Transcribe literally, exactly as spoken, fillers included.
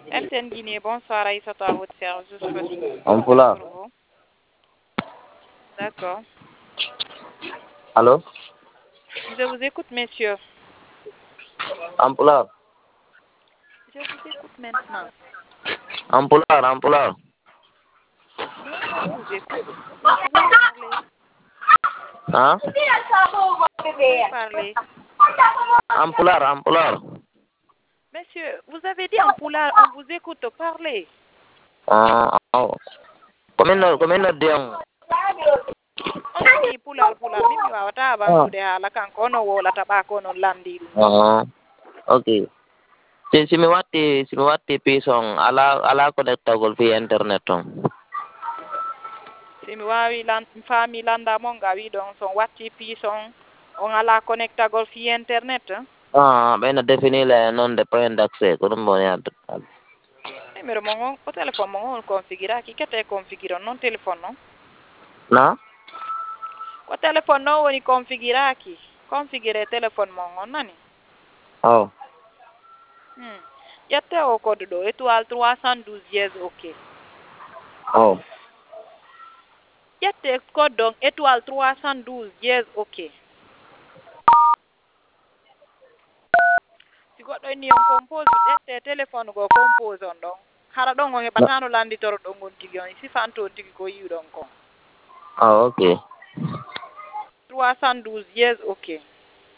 R T N Guinée, bonsoir Aïssatou à votre service. Je souhaite En pulaar. pour vous. D'accord. Allô? Je vous écoute, messieurs. En pulaar. Je vous écoute maintenant. En pulaar, en pulaar. Non, je vous écoute. Vous pouvez parler. Hein? Vous pouvez parler. En pulaar, en pulaar. Monsieur, vous avez dit en poulard, on vous écoute parler. Ah, oh. Comment comment diang? On nani poulard poulard mimi wawata bantude hala kanko ono wola tabako non landi dum. Oh. Okay. Si si mi watti si mi watti pisong ala ala connectagol fi internet on. Si mi wawi lan fami landa mon gawi don son watti pison on ala connectagol fi internet. Ah, bena defini le non de point d'accès ko dum bon yad. Numero mon o telephone mon on configura ki kete configura non telephone non. Na? Ko telephone no woni configura ki. Configure telephone mon on nani. Oh. Hmm. Yatte o code do étoile trois cent douze yes OK. Oh. Yatte code donc étoile trois cent douze yes OK. Si goɗɗo ni on compose ɗette téléphone go compose on ɗon hara ɗon on heɓatano landitoro ɗon gon tigi on sifanto tigi ko yiwɗon kon Ah, okay. trois cent douze yes OK.